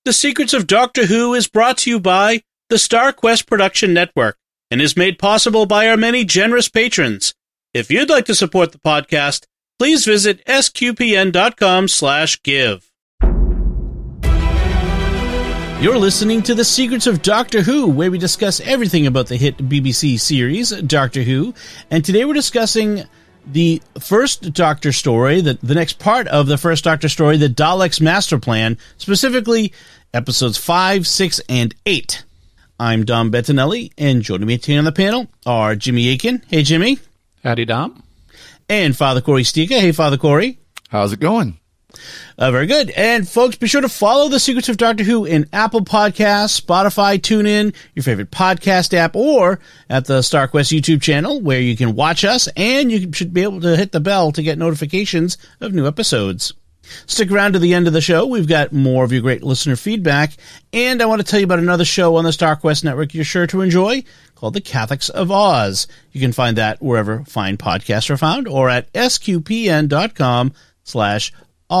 The Secrets of Doctor Who is brought to you by the Star Quest Production Network and is made possible by our many generous patrons. If you'd like to support the podcast, please visit sqpn.com/give. You're listening to The Secrets of Doctor Who, where we discuss everything about the hit BBC series, Doctor Who, and today we're discussing the first Doctor story, the next part of the first Doctor story, the Daleks' Master Plan, specifically episodes 5, 6, and 8. I'm Dom Bettinelli, and joining me today on the panel are Jimmy Aiken. Hey, Jimmy. Howdy, Dom. And Father Corey Stika. Hey, Father Corey. How's it going? Very good. And folks, be sure to follow The Secrets of Doctor Who in Apple Podcasts, Spotify, TuneIn, your favorite podcast app, or at the StarQuest YouTube channel, where you can watch us, and you should be able to hit the bell to get notifications of new episodes. Stick around to the end of the show. We've got more of your great listener feedback, and I want to tell you about another show on the StarQuest Network you're sure to enjoy, called The Catholics of Oz. You can find that wherever fine podcasts are found, or at sqpn.com/Oz.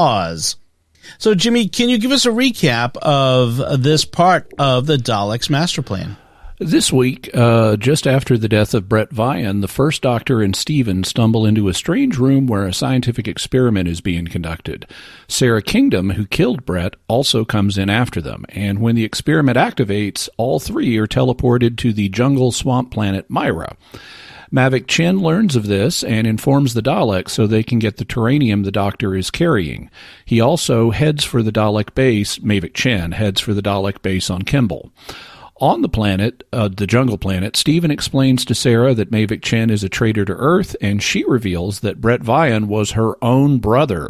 So, Jimmy, can you give us a recap of this part of the Daleks' Master Plan? This week, just after the death of Brett Vian, the first Doctor and Stephen stumble into a strange room where a scientific experiment is being conducted. Sarah Kingdom, who killed Brett, also comes in after them, and when the experiment activates, all three are teleported to the jungle swamp planet Myra. Mavic Chen learns of this and informs the Daleks so they can get the terranium the Doctor is carrying. He also heads for the Dalek base, Mavic Chen heads for the Dalek base on Kimball. On the planet, the jungle planet, Stephen explains to Sarah that Mavic Chen is a traitor to Earth, and she reveals that Brett Vian was her own brother.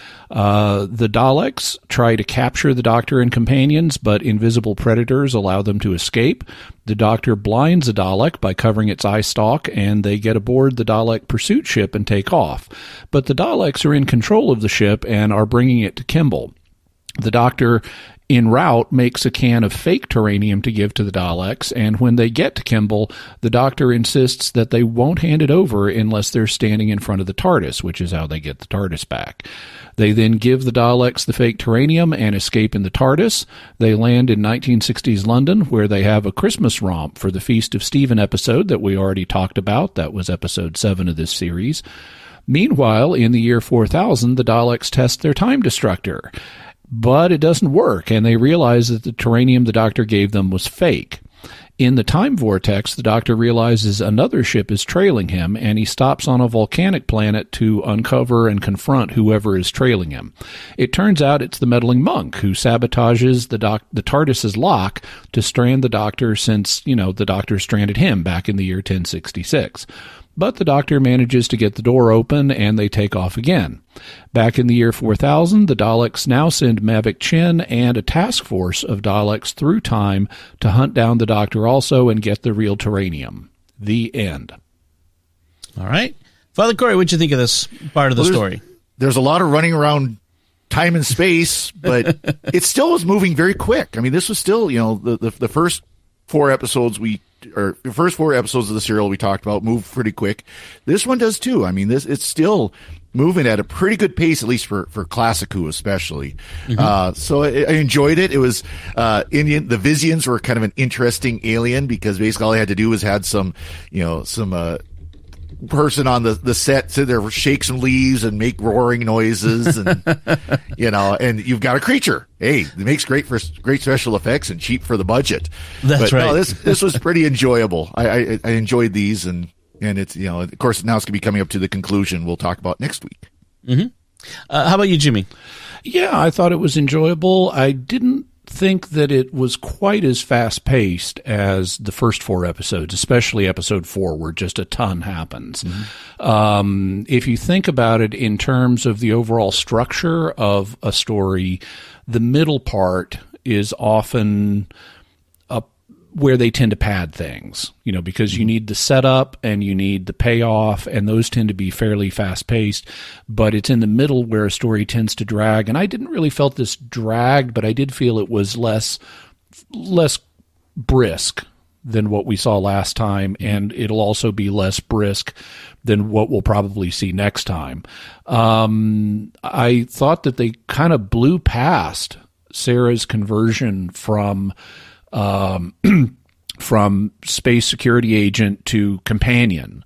The Daleks try to capture the Doctor and companions, but invisible predators allow them to escape. The Doctor blinds a Dalek by covering its eye stalk, and they get aboard the Dalek pursuit ship and take off. But the Daleks are in control of the ship and are bringing it to Kimball. The Doctor, en route, makes a can of fake terranium to give to the Daleks, and when they get to Kimball, the Doctor insists that they won't hand it over unless they're standing in front of the TARDIS, which is how they get the TARDIS back. They then give the Daleks the fake terranium and escape in the TARDIS. They land in 1960s London, where they have a Christmas romp for the Feast of Stephen episode that we already talked about. That was episode 7 of this series. Meanwhile, in the year 4000, the Daleks test their time destructor. But it doesn't work, and they realize that the terranium the Doctor gave them was fake. In the time vortex, the Doctor realizes another ship is trailing him, and he stops on a volcanic planet to uncover and confront whoever is trailing him. It turns out it's the meddling monk who sabotages the TARDIS's lock to strand the Doctor since, the Doctor stranded him back in the year 1066. But the Doctor manages to get the door open, and they take off again. Back in the year 4000, the Daleks now send Mavic Chen and a task force of Daleks through time to hunt down the Doctor also and get the real terranium. The end. All right. Father Corey, what'd you think of this part of the story? There's a lot of running around time and space, but it still was moving very quick. I mean, this was still, the first four episodes the first 4 episodes of the serial we talked about moved pretty quick. This one does too. I mean, it's still moving at a pretty good pace, at least for Classic Who especially. Mm-hmm. So I enjoyed it. It was, the Vizians were kind of an interesting alien because basically all they had to do was had some person on the set sit there, shake some leaves and make roaring noises, and and you've got a creature. Hey, it makes great special effects and cheap for the budget. That's right. No, this was pretty enjoyable. I enjoyed these, and it's of course now it's gonna be coming up to the conclusion we'll talk about next week. Mm-hmm. How about you, Jimmy? Yeah, I thought it was enjoyable. I didn't think that it was quite as fast-paced as the first 4 episodes, especially episode 4, where just a ton happens. Mm-hmm. If you think about it in terms of the overall structure of a story, the middle part is often where they tend to pad things, because you need the setup and you need the payoff, and those tend to be fairly fast-paced, but it's in the middle where a story tends to drag, and I didn't really felt this dragged, but I did feel it was less brisk than what we saw last time, and it'll also be less brisk than what we'll probably see next time. I thought that they kind of blew past Sarah's conversion from space security agent to companion.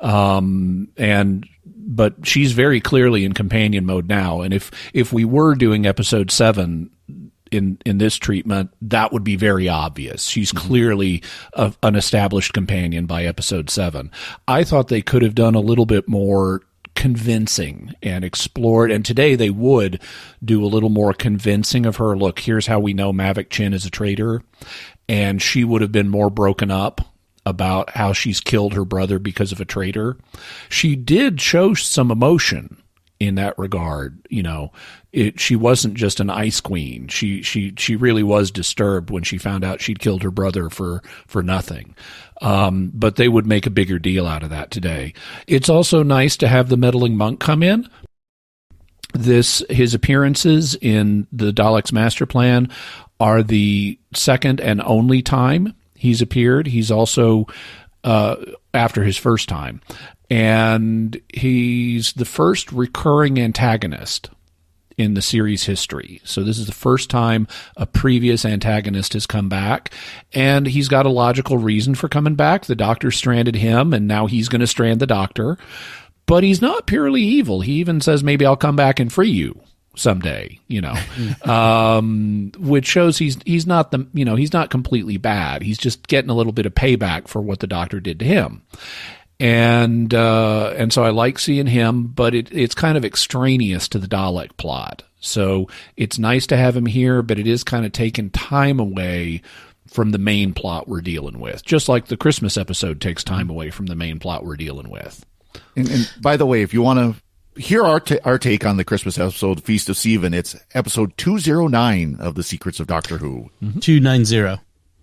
But she's very clearly in companion mode now. And if we were doing episode 7 in this treatment, that would be very obvious. She's clearly an established companion by episode 7. I thought they could have done a little bit more convincing and explored, and today they would do a little more convincing of her. Look, here's how we know Mavic Chin is a traitor, and she would have been more broken up about how she's killed her brother because of a traitor. She did show some emotion in that regard. You know, she wasn't just an ice queen. She really was disturbed when she found out she'd killed her brother for nothing. But they would make a bigger deal out of that today. It's also nice to have the meddling monk come in. His appearances in the Daleks' master plan are the second and only time he's appeared. He's also after his first time. And he's the first recurring antagonist in the series history. So this is the first time a previous antagonist has come back, and he's got a logical reason for coming back. The Doctor stranded him, and now he's going to strand the Doctor. But he's not purely evil. He even says, maybe I'll come back and free you someday, you know, which shows he's not he's not completely bad. He's just getting a little bit of payback for what the Doctor did to him. And so I like seeing him, but it's kind of extraneous to the Dalek plot. So it's nice to have him here, but it is kind of taking time away from the main plot we're dealing with. Just like the Christmas episode takes time away from the main plot we're dealing with. And by the way, if you want to hear our take on the Christmas episode, Feast of Stephen, it's episode 209 of The Secrets of Doctor Who. 290.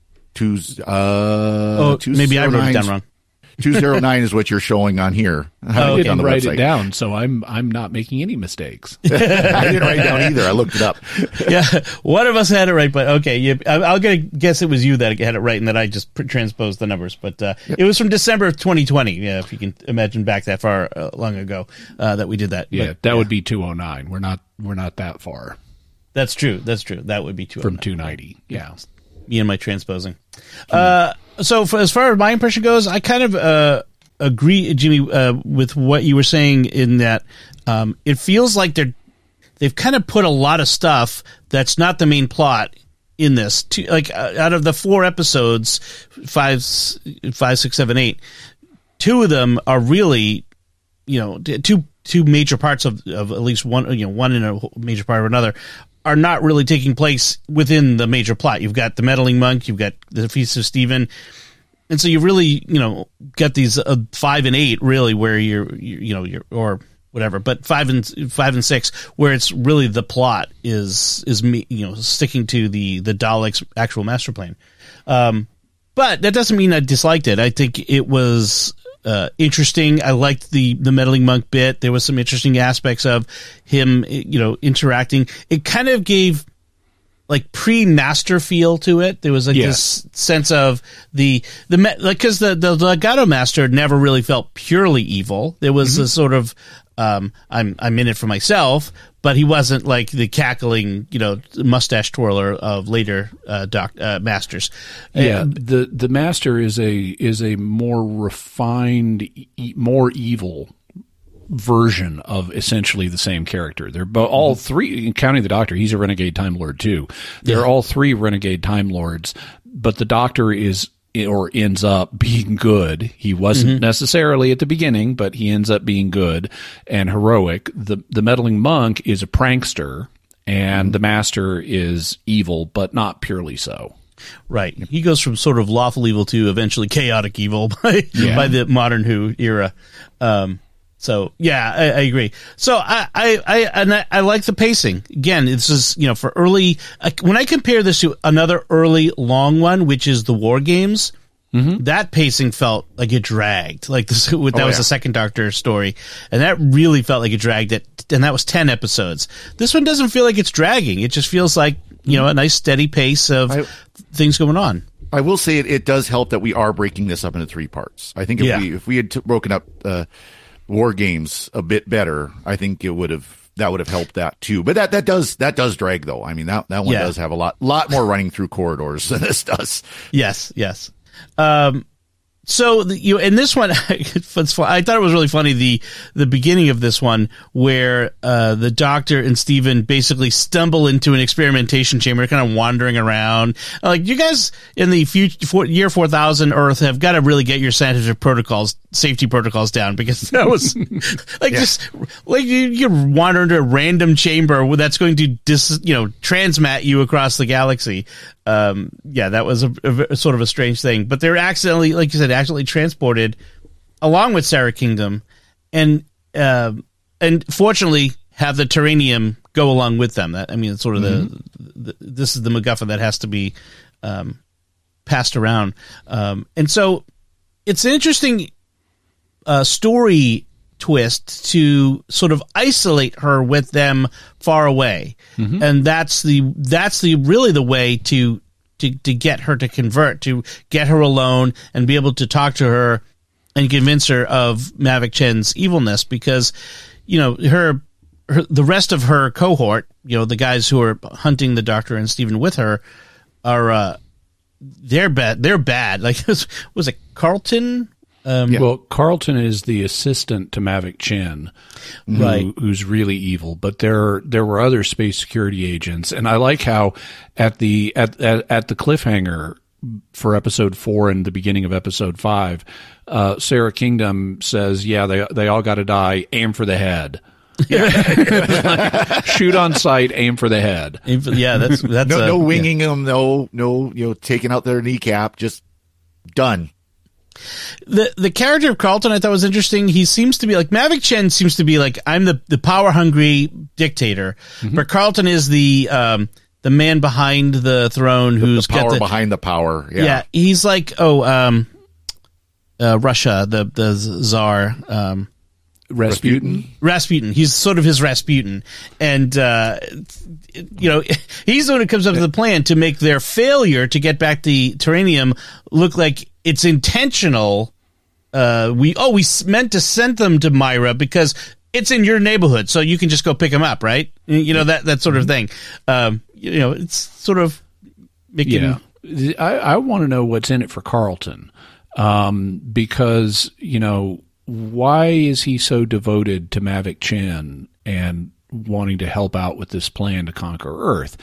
Maybe I wrote it down wrong. 209 is what you're showing on here. I didn't write it down, so I'm not making any mistakes. I didn't write it down either. I looked it up. Yeah, one of us had it right, but okay. I'll guess it was you that had it right and that I just transposed the numbers. But It was from December of 2020. Yeah, if you can imagine back that far long ago that we did that. Yeah, but, that would be 209. We're not that far. That's true. That would be 209. From 290. Yeah. Me and my transposing. So as far as my impression goes, I kind of agree, Jimmy, with what you were saying in that it feels like they've kind of put a lot of stuff that's not the main plot in this. Out of the 4 episodes, 5, 6, 7, 8, 2 of them are really, two major parts of at least one, one in a major part or another, are not really taking place within the major plot. You've got the meddling monk, you've got the Feast of Stephen, and so you really, get these 5 and 8 really where you're or whatever, but 5 and 6 where it's really the plot is sticking to the Daleks' actual master plan. But that doesn't mean I disliked it. I think it was interesting. I liked the meddling monk bit. There was some interesting aspects of him, interacting. It kind of gave like pre-master feel to it. There was this sense of because the Legato Master never really felt purely evil. There was a sort of I'm in it for myself, but he wasn't like the cackling, mustache twirler of later masters. Yeah, the master is a more refined, more evil version of essentially the same character. They're all 3, counting the Doctor. He's a renegade Time Lord too. They're all 3 renegade Time Lords, but the Doctor ends up being good. He wasn't necessarily at the beginning, but he ends up being good and heroic. The meddling monk is a prankster, and the master is evil, but not purely so. Right. He goes from sort of lawful evil to eventually chaotic evil by the modern Who era. So yeah, I agree. So I like the pacing. Again, it's just, for early, when I compare this to another early long one, which is the War Games, that pacing felt like it dragged. Like this, that was the second Doctor story, and that really felt like it dragged it. And that was 10 episodes. This one doesn't feel like it's dragging. It just feels like, a nice steady pace of things going on. I will say it does help that we are breaking this up into 3 parts. I think if we had broken up War Games a bit better, I think it would have have helped that too. But that does drag though. I mean, that one does have a lot more running through corridors than this does. Yes. So in this one, it's fun. I thought it was really funny the beginning of this one where the Doctor and Steven basically stumble into an experimentation chamber, kind of wandering around. Like, you guys in the year 4000 Earth have got to really get your scientific safety protocols down, because that was just like you wander into a random chamber that's going to transmat you across the galaxy. That was a sort of a strange thing, but they're accidentally, like you said, transported along with Sarah Kingdom, and fortunately have the Terranium go along with them. It's sort of this is the MacGuffin that has to be passed around, and so it's an interesting story twist to sort of isolate her with them far away, and that's really the way to get her to convert, to get her alone and be able to talk to her and convince her of Mavic Chen's evilness, because the rest of her cohort, the guys who are hunting the Doctor and Steven with her, are they're bad. Like, was it Carlton? Well, Carlton is the assistant to Mavic Chen, who's really evil. But there were other space security agents, and I like how at the cliffhanger for episode 4 and the beginning of episode 5, Sarah Kingdom says, "Yeah, they all got to die. Aim for the head." Shoot on sight, aim for the head. That's no winging them, no taking out their kneecap, just done. The character of Carlton I thought was interesting. He seems to be like, Mavic Chen seems to be like, I'm the power hungry dictator, but Carlton is the man behind the throne who's the power got behind the power. Yeah, he's like Russia, the Tsar. Rasputin. He's sort of his Rasputin, and he's the one who comes up with the plan to make their failure to get back the Terranium look like it's intentional. We meant to send them to Myra because it's in your neighborhood, so you can just go pick them up, right? That sort of thing. It's sort of making. Yeah, I want to know what's in it for Carlton, because why is he so devoted to Mavic Chen and wanting to help out with this plan to conquer Earth?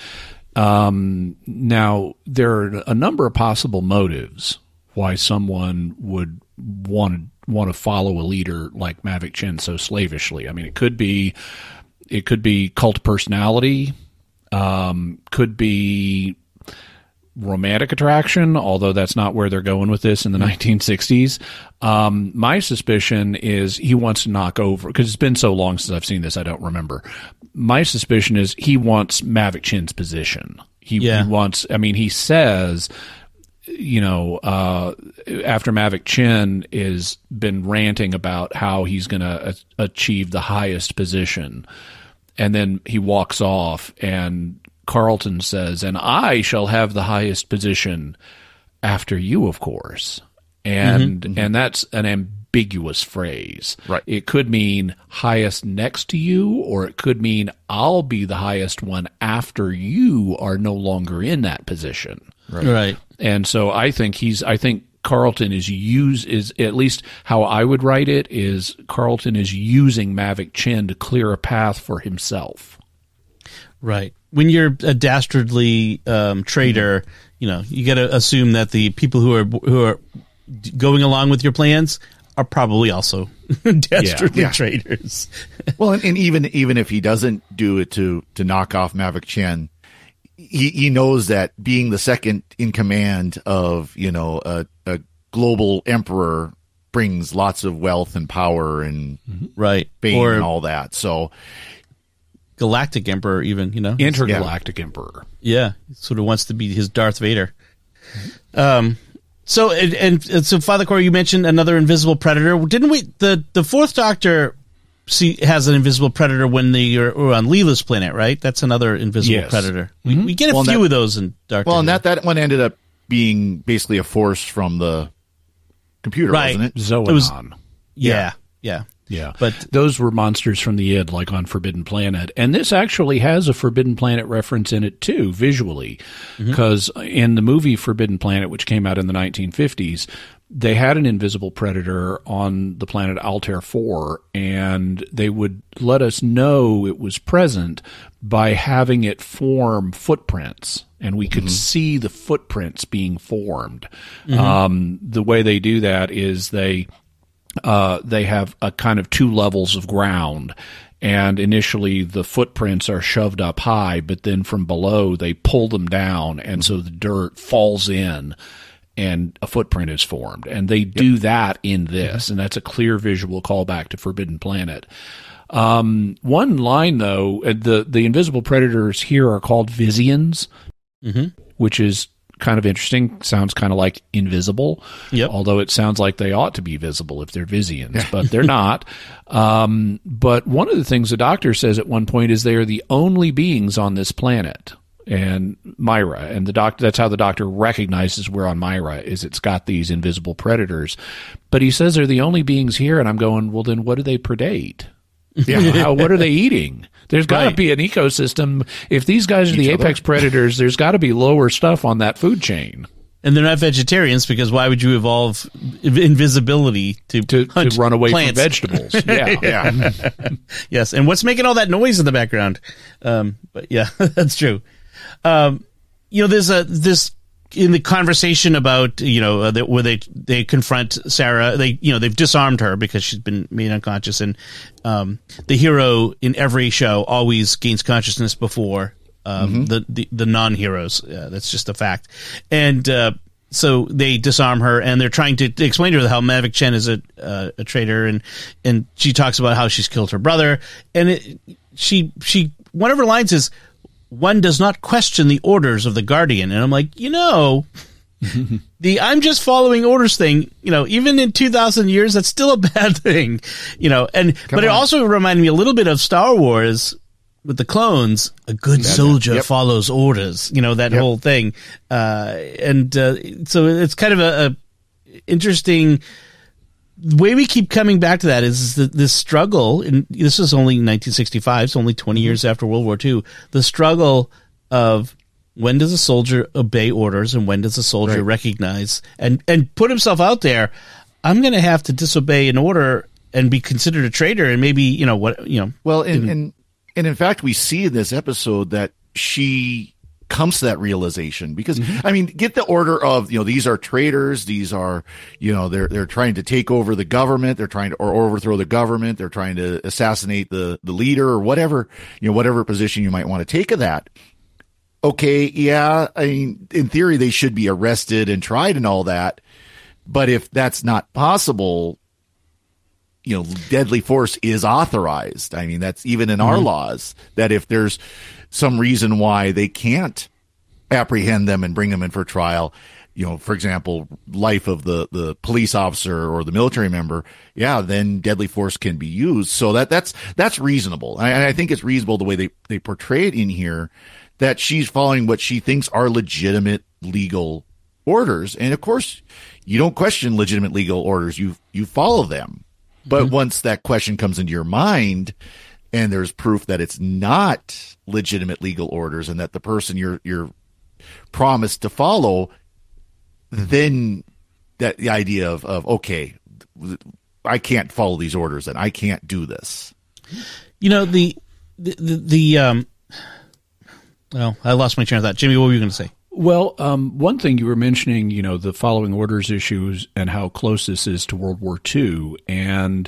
Now, there are a number of possible motives why someone would want to follow a leader like Mavic Chen so slavishly. I mean, it could be cult personality, could be romantic attraction, although that's not where they're going with this in the 1960s. My suspicion is he wants to knock over, because it's been so long since I've seen this, I don't remember. My suspicion is he wants Mavic Chen's position. He wants, he says, after Mavic Chen has been ranting about how he's going to achieve the highest position, and then he walks off, and Carlton says, "And I shall have the highest position after you, of course." And that's an ambiguous phrase. Right. It could mean highest next to you, or it could mean I'll be the highest one after you are no longer in that position. Right. And so I think Carlton is at least how I would write it, is Carlton is using Mavic Chen to clear a path for himself. Right. When you're a dastardly traitor, you got to assume that the people who are going along with your plans are probably also dastardly traitors. Well, and even if he doesn't do it to knock off Mavic Chen, he knows that being the second in command of a global emperor brings lots of wealth and power and fame and all that. So. Galactic Emperor, even, Intergalactic Emperor. Yeah, sort of wants to be his Darth Vader. So Father Cory, you mentioned another invisible predator. Didn't we? The Fourth Doctor has an invisible predator when they are on Leela's planet, right? That's another invisible predator. We get a few of those in Doctor Who. Well, and that one ended up being basically a force from the computer, wasn't it? Zoanon. Yeah. Yeah. But those were monsters from the id, like on Forbidden Planet. And this actually has a Forbidden Planet reference in it too, visually. Because in the movie Forbidden Planet, which came out in the 1950s, they had an invisible predator on the planet Altair 4, and they would let us know it was present by having it form footprints, and we could see the footprints being formed. The way they do that is they have a kind of two levels of ground, and initially the footprints are shoved up high, but then from below they pull them down, and so the dirt falls in and a footprint is formed. And they do that in this, and that's a clear visual callback to Forbidden Planet. One line, though, the invisible predators here are called Visians, which is kind of interesting. Sounds kind of like invisible, although it sounds like they ought to be visible if they're Visians, but they're not. But one of the things the Doctor says at one point is they are the only beings on this planet. And Myra, and that's how the Doctor recognizes we're on Myra, is it's got these invisible predators. But he says they're the only beings here, and I'm going, well, then what do they predate? What are they eating? There's got to be an ecosystem. If these guys are the apex predators, there's got to be lower stuff on that food chain. And they're not vegetarians, because why would you evolve invisibility to run away plants? from vegetables? Yeah. Yes, and what's making all that noise in the background? But yeah, that's true. There's this in the conversation about where they confront Sarah. They've disarmed her because she's been made unconscious, and the hero in every show always gains consciousness before the non-heroes. That's just a fact. And so they disarm her, and they're trying to explain to her how Mavic Chen is a traitor, and she talks about how she's killed her brother, and she one of her lines is, "One does not question the orders of the Guardian." And I'm like, the I'm just following orders thing, even in 2,000 years, that's still a bad thing, but it also reminded me a little bit of Star Wars with the clones. A good soldier follows orders, that whole thing. So it's kind of a interesting. The way we keep coming back to that is this struggle, and this is only 1965, it's only 20 years after World War II, the struggle of when does a soldier obey orders and when does a soldier recognize and put himself out there, I'm going to have to disobey an order and be considered a traitor, and maybe, Well, and in fact, we see in this episode that she comes to that realization, because get the order of, these are traitors, these are, they're trying to take over the government, they're trying to or overthrow the government, they're trying to assassinate the leader, or whatever, whatever position you might want to take of that. Okay, in theory they should be arrested and tried and all that, but if that's not possible, deadly force is authorized. That's even in our laws, that if there's some reason why they can't apprehend them and bring them in for trial, for example, life of the police officer or the military member, then deadly force can be used. So that's reasonable. And I think it's reasonable the way they portray it in here, that she's following what she thinks are legitimate legal orders. And of course, you don't question legitimate legal orders. You follow them. But once that question comes into your mind, and there's proof that it's not legitimate legal orders, and that the person you're promised to follow, then that the idea of okay, I can't follow these orders, and I can't do this. Well, I lost my train of thought. Jimmy, what were you going to say? Well, one thing you were mentioning, the following orders issues and how close this is to World War II. And,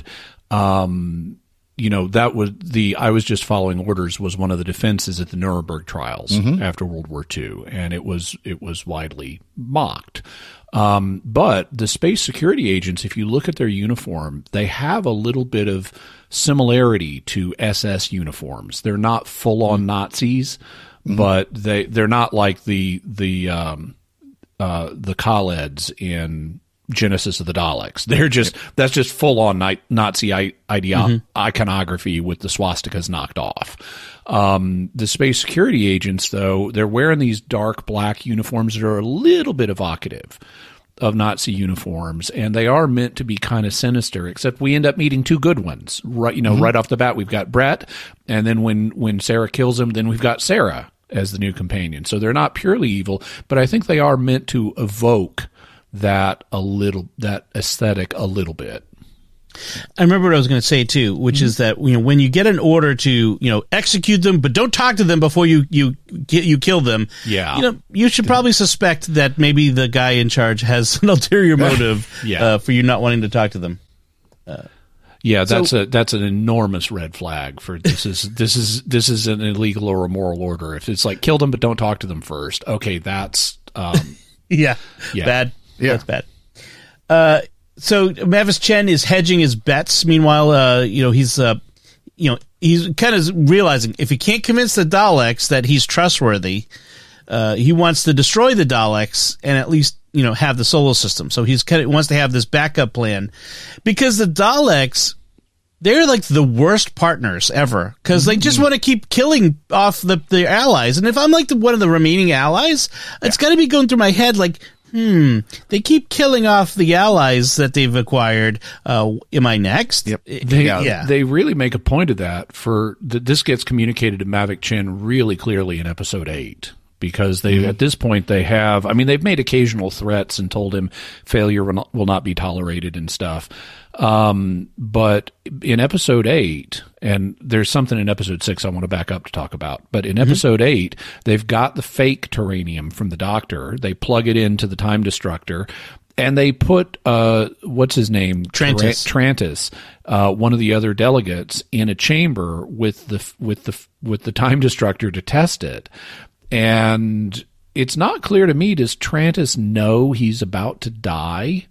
that was I was just following orders was one of the defenses at the Nuremberg trials after World War II. And it was widely mocked. But the space security agents, if you look at their uniform, they have a little bit of similarity to SS uniforms. They're not full on Nazis. But they're not like the Khaleds in Genesis of the Daleks. That's just full on Nazi iconography with the swastikas knocked off. The space security agents, though, they're wearing these dark black uniforms that are a little bit evocative. Nazi uniforms, and they are meant to be kind of sinister, except we end up meeting two good ones. Right, right off the bat, we've got Brett, and then when Sarah kills him, then we've got Sarah as the new companion. So they're not purely evil, but I think they are meant to evoke that aesthetic a little bit. I remember what I was going to say too, which is that when you get an order to execute them, but don't talk to them before you kill them. Yeah, you should probably suspect that maybe the guy in charge has an ulterior motive for you not wanting to talk to them. That's an enormous red flag for this is an illegal or a moral order. If it's like kill them but don't talk to them first, okay, that's bad. Yeah. That's bad. So Mavis Chen is hedging his bets. Meanwhile, he's kind of realizing if he can't convince the Daleks that he's trustworthy, he wants to destroy the Daleks and at least have the solar system. So he's wants to have this backup plan because the Daleks, they're like the worst partners ever because they just want to keep killing off the allies. And if I'm like one of the remaining allies, it's got to be going through my head like, they keep killing off the allies that they've acquired. Am I next? Yep. They really make a point of that. This gets communicated to Mavic Chen really clearly in episode 8. Because at this point they've made occasional threats and told him failure will not be tolerated and stuff. But in episode 8, and there's something in episode 6 I want to back up to talk about, but in episode 8, they've got the fake Terranium from the Doctor. They plug it into the Time Destructor, and they put, what's his name? Trantis, one of the other delegates, in a chamber with the Time Destructor to test it. And it's not clear to me, does Trantis know he's about to die?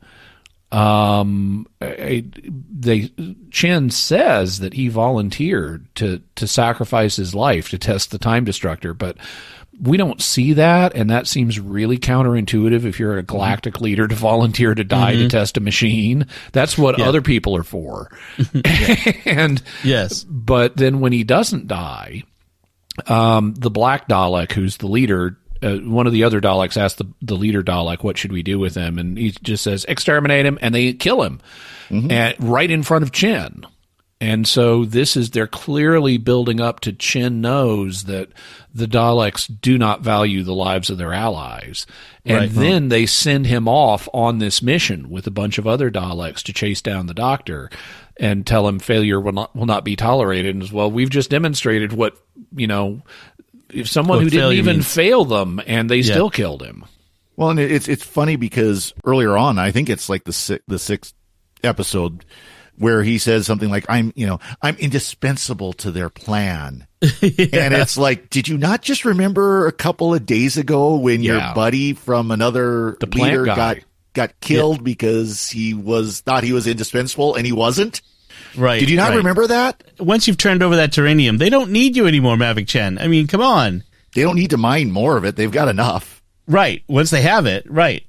Chen says that he volunteered to sacrifice his life to test the Time Destructor, but we don't see that, and that seems really counterintuitive if you're a galactic leader to volunteer to die to test a machine. That's what other people are for. And yes, but then when he doesn't die, the Black Dalek, who's the leader, one of the other Daleks asks the leader Dalek, what should we do with him? And he just says, exterminate him, and they kill him and right in front of Chen. And so they're clearly building up to Chen knows that the Daleks do not value the lives of their allies. And then they send him off on this mission with a bunch of other Daleks to chase down the Doctor and tell him failure will not be tolerated. And as well, we've just demonstrated what, if someone who didn't even fail them and they still killed him. Well, and it's funny because earlier on, I think it's like the sixth episode where he says something like, I'm indispensable to their plan. And it's like, did you not just remember a couple of days ago when your buddy from another leader got killed because he thought he was indispensable and he wasn't? Right. Did you not remember that? Once you've turned over that Terranium, they don't need you anymore, Mavic Chen. I mean, come on. They don't need to mine more of it. They've got enough. Right. Once they have it. Right.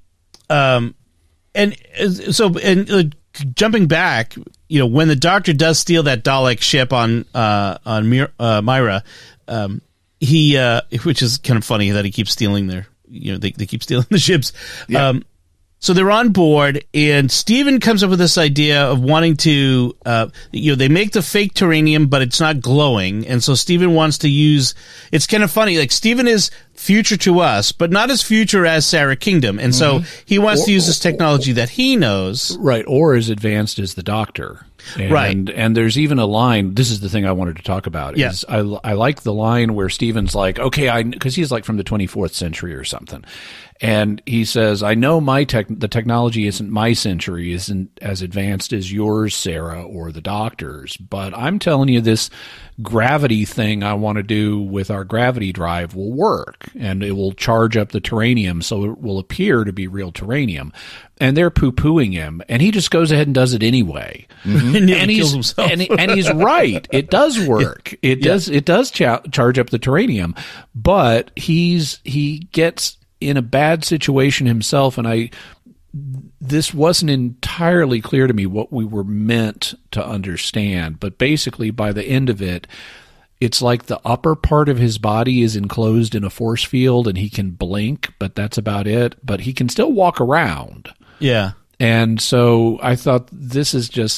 Jumping back, when the Doctor does steal that Dalek ship on Myra, which is kind of funny that he keeps stealing they keep stealing the ships. Yeah. So they're on board, and Steven comes up with this idea of wanting to, they make the fake Terranium, but it's not glowing. And so Steven wants to use, it's kind of funny, like Steven is future to us, but not as future as Sarah Kingdom. And so he wants to use this technology that he knows. Right, or as advanced as the Doctor. And there's even a line, this is the thing I wanted to talk about, is I like the line where Steven's like, okay, because he's like from the 24th century or something. And he says, I know the technology isn't my century, isn't as advanced as yours, Sarah, or the Doctor's, but I'm telling you this gravity thing I want to do with our gravity drive will work, and it will charge up the Terranium so it will appear to be real Terranium. And they're poo-pooing him, and he just goes ahead and does it anyway. and kills himself. and he's right. It does work. It does charge up the Terranium, but he gets in a bad situation himself, and this wasn't entirely clear to me what we were meant to understand, but basically by the end of it, it's like the upper part of his body is enclosed in a force field and he can blink, but that's about it. But he can still walk around. Yeah. And so I thought this is just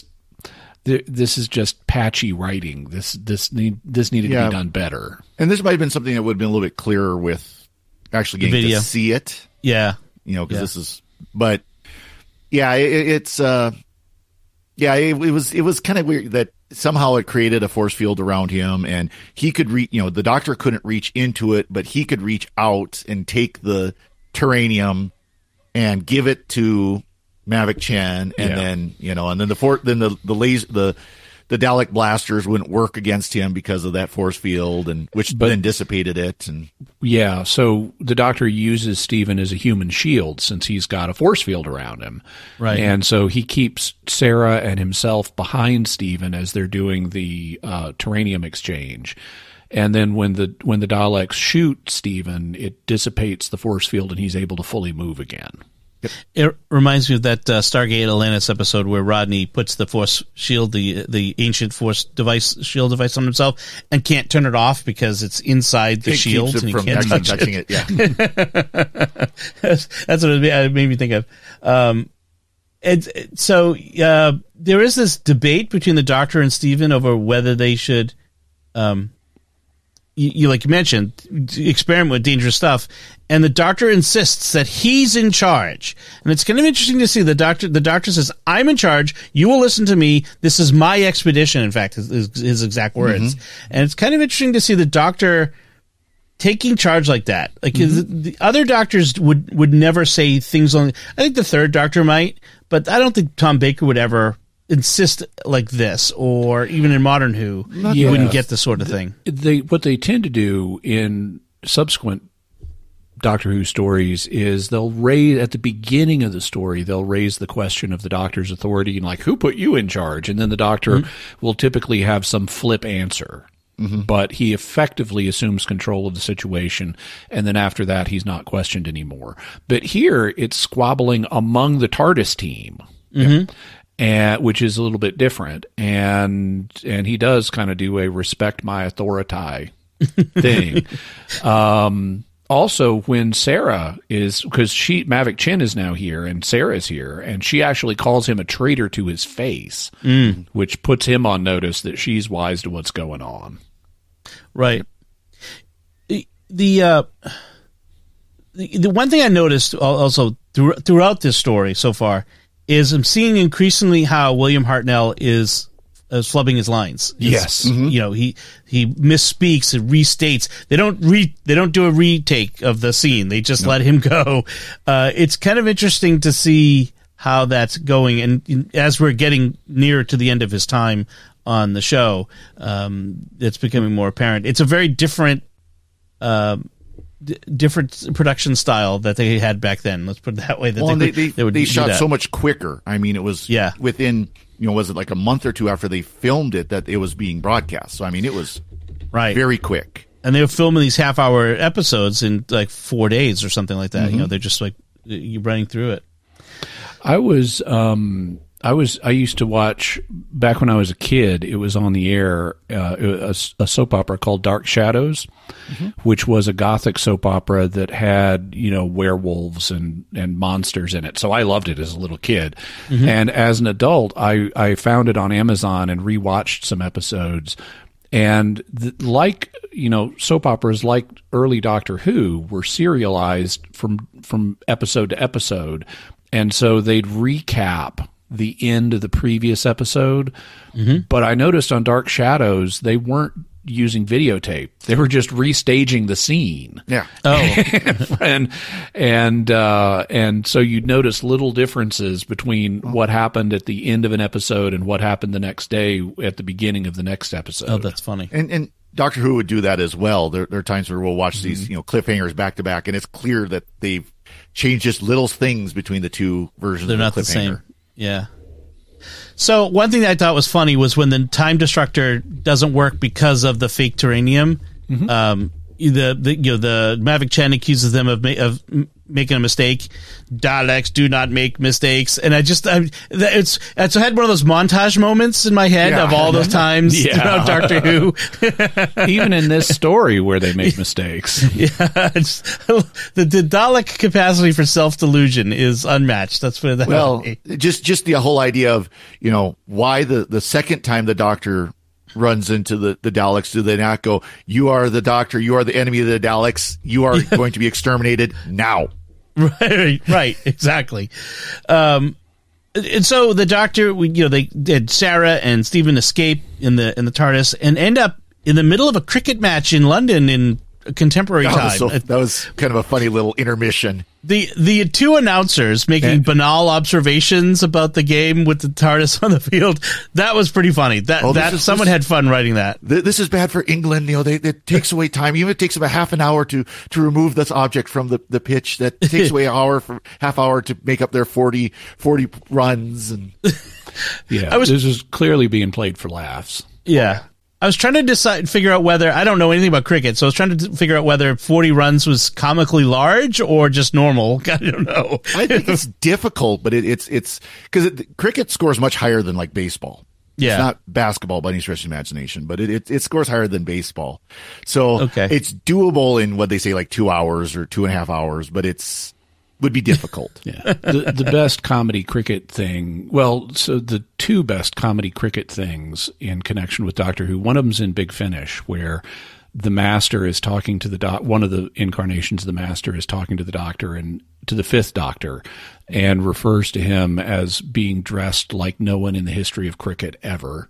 patchy writing. This needed to be done better. And this might have been something that would have been a little bit clearer with actually getting to see it. Yeah. Because this is, but yeah, it was kind of weird that somehow it created a force field around him, and he could the doctor couldn't reach into it, but he could reach out and take the Terranium and give it to Mavic Chen, and then the Dalek blasters wouldn't work against him because of that force field, and then dissipated it. And so the Doctor uses Stephen as a human shield since he's got a force field around him, right? And so he keeps Sarah and himself behind Stephen as they're doing the Terranium exchange. And then when the Daleks shoot Stephen, it dissipates the force field, and he's able to fully move again. It reminds me of that Stargate Atlantis episode where Rodney puts the force shield, the ancient force shield device on himself, and can't turn it off because it's inside the shield and he can't touching it. Yeah, that's what it made me think of. So there is this debate between the Doctor and Stephen over whether they should. You like you mentioned, experiment with dangerous stuff, and the Doctor insists that he's in charge. And it's kind of interesting to see the Doctor says, "I'm in charge. You will listen to me. This is my expedition." In fact, his exact words. And it's kind of interesting to see the Doctor taking charge like that. Like the other Doctors would never say things on. I think the third Doctor might, but I don't think Tom Baker would ever insist like this, or even in Modern Who, you wouldn't get this sort of thing. What they tend to do in subsequent Doctor Who stories is they'll raise, at the beginning of the story, they'll raise the question of the Doctor's authority and like, who put you in charge? And then the Doctor will typically have some flip answer. But he effectively assumes control of the situation, and then after that, he's not questioned anymore. But here, it's squabbling among the TARDIS team. Which is a little bit different, and he does kind of do a respect my authority thing. Also, when Sarah is, because Mavic Chen is now here and Sarah's here, and she actually calls him a traitor to his face, which puts him on notice that she's wise to what's going on. Right. The one thing I noticed also throughout this story so far is I'm seeing increasingly how William Hartnell is flubbing his lines. Yes. He misspeaks and restates. They don't do a retake of the scene. They just let him go. It's kind of interesting to see how that's going. And as we're getting nearer to the end of his time on the show, it's becoming more apparent. It's a very different production style that they had back then. Let's put it that way. They shot so much quicker. I mean, it was within, was it like a month or two after they filmed it that it was being broadcast. So, I mean, it was very quick. And they were filming these half-hour episodes in like 4 days or something like that. They're just like you're running through it. I used to watch, back when I was a kid, it was on the air, a soap opera called Dark Shadows, which was a gothic soap opera that had, werewolves and monsters in it. So I loved it as a little kid. And as an adult, I found it on Amazon and rewatched some episodes. And soap operas like early Doctor Who were serialized from episode to episode. And so they'd recap the end of the previous episode. But I noticed on Dark Shadows, they weren't using videotape. They were just restaging the scene. Yeah. And so you'd notice little differences between what happened at the end of an episode and what happened the next day at the beginning of the next episode. Oh, that's funny. And Doctor Who would do that as well. There are times where we'll watch these, cliffhangers back to back, and it's clear that they've changed just little things between the two versions of the cliffhanger. They're not the same. Yeah. So one thing that I thought was funny was when the Time Destructor doesn't work because of the fake Terranium. the Mavic Chen accuses them of making a mistake. Daleks do not make mistakes, and I had one of those montage moments in my head of all those times throughout Doctor Who. Even in this story where they make mistakes. Yeah, the Dalek capacity for self-delusion is unmatched. That's what that. Well, just the whole idea of why the second time the Doctor runs into the Daleks, do they not go, "You are the Doctor, you are the enemy of the Daleks, you are going to be exterminated now"? Right, exactly. And so the Doctor, they did Sarah and Stephen escape in the TARDIS and end up in the middle of a cricket match in London in contemporary time. That was kind of a funny little intermission. The two announcers making banal observations about the game with the TARDIS on the field, that was pretty funny. Someone had fun writing that. This is bad for England. It takes away time. Even if it takes them a half an hour to remove this object from the pitch, that takes away half hour to make up their 40 runs. And this is clearly being played for laughs. Yeah. I was trying to figure out whether, I don't know anything about cricket, so I was trying to figure out whether 40 runs was comically large or just normal. I don't know. I think it's difficult, but it's because cricket scores much higher than like baseball. Yeah. It's not basketball by any stretch of the imagination, but it scores higher than baseball. So it's doable in what they say like 2 hours or 2.5 hours, but would be difficult. Yeah. The best comedy cricket thing, so the two best comedy cricket things in connection with Doctor Who, one of them's in Big Finish, where the Master is talking to one of the incarnations of the Master is talking to the Doctor and to the Fifth Doctor and refers to him as being dressed like no one in the history of cricket ever.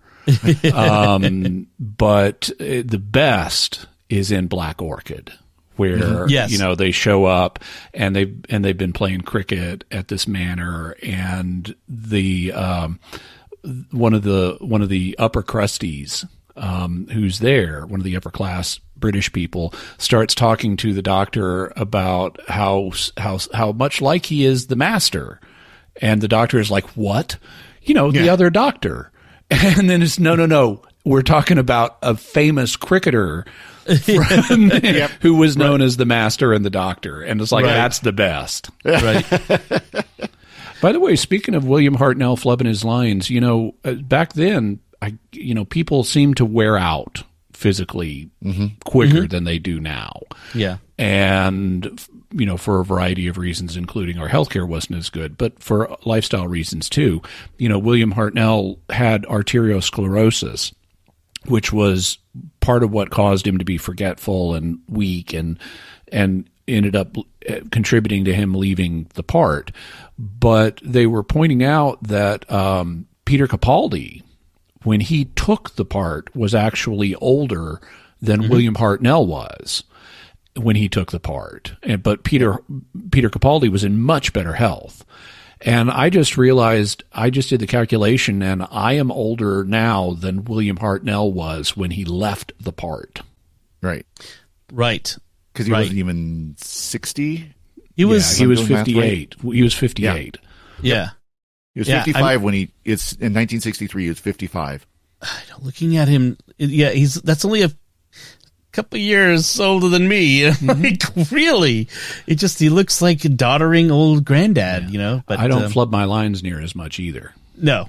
But the best is in Black Orchid, where they show up and they've been playing cricket at this manor, and the one of the upper crusties who's there, one of the upper class British people, starts talking to the Doctor about how much like he is the Master, and the Doctor is like, "What? The other Doctor?" And then it's no, we're talking about a famous cricketer who was known as the Master and the Doctor. And it's like, that's the best. Right. By the way, speaking of William Hartnell flubbing his lines, back then, people seemed to wear out physically quicker than they do now. Yeah. And, for a variety of reasons, including our healthcare wasn't as good, but for lifestyle reasons too. William Hartnell had arteriosclerosis, which was part of what caused him to be forgetful and weak and ended up contributing to him leaving the part. But they were pointing out that Peter Capaldi, when he took the part, was actually older than William Hartnell was when he took the part. But Peter Capaldi was in much better health. And I just realized, I just did the calculation, and I am older now than William Hartnell was when he left the part. Right. Because he wasn't even 60? He was 58. He was 58. Yeah. He was 55 when in 1963, he was 55. Looking at him, that's only a couple years older than me. Like, really? He looks like a doddering old granddad, but I don't flub my lines near as much either. No.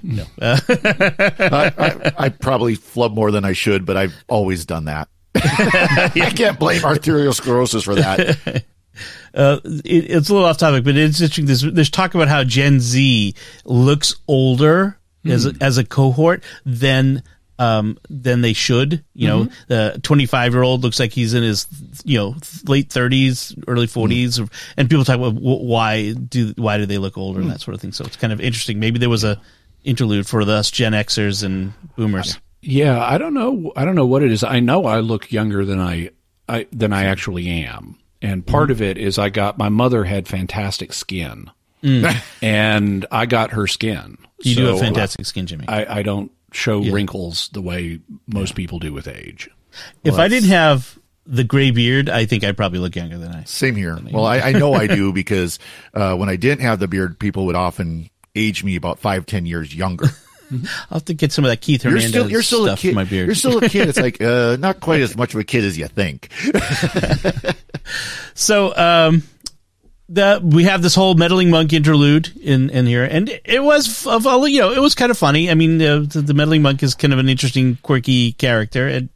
I probably flub more than I should, but I've always done that. I can't blame arteriosclerosis for that. It's a little off topic, but it's interesting. There's talk about how Gen Z looks older as a cohort than they should. The 25-year-old looks like he's in his late 30s, early 40s, and people talk about why do they look older and that sort of thing. So it's kind of interesting. Maybe there was a interlude for us Gen Xers and Boomers. Yeah, I don't know what it is. I know I look younger than I actually am. And part of it is my mother had fantastic skin, and I got her skin. You do have fantastic skin, Jimmy. I don't show wrinkles the way most people do with age. If I didn't have the gray beard, I think I'd probably look younger than I. Same here. Well, I know I do because when I didn't have the beard, people would often age me about 5-10 years younger. I'll have to get some of that Keith Hernandez you're still stuff a kid. in my beard. You're still a kid. It's like not quite as much of a kid as you think. So we have this whole meddling monk interlude in here, and it was it was kind of funny. I mean, the meddling monk is kind of an interesting, quirky character, and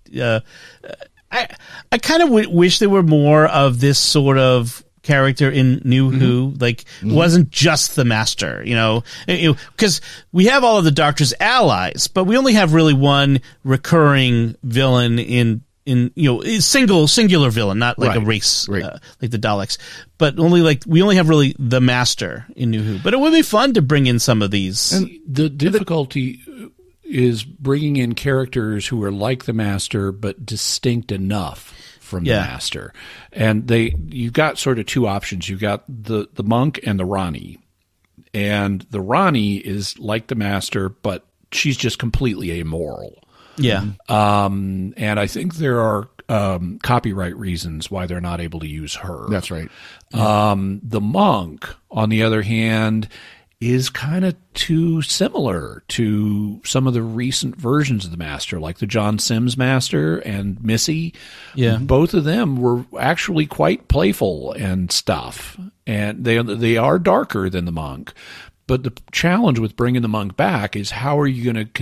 I kind of wish there were more of this sort of character in New Who. Like, it wasn't just the Master, because we have all of the Doctor's allies, but we only have really one recurring villain in singular villain, not like a race, like the Daleks, but we only have really the Master in New Who. But it would be fun to bring in some of these. And the difficulty is bringing in characters who are like the Master but distinct enough from the Master. And you've got sort of two options. You've got the monk and the Rani. And the Rani is like the Master, but she's just completely amoral. Yeah. And I think there are copyright reasons why they're not able to use her. That's right. The monk, on the other hand, is kind of too similar to some of the recent versions of the Master, like the John Sims Master and Missy. Yeah. Both of them were actually quite playful and stuff, and they are darker than the monk. But the challenge with bringing the monk back is how are you going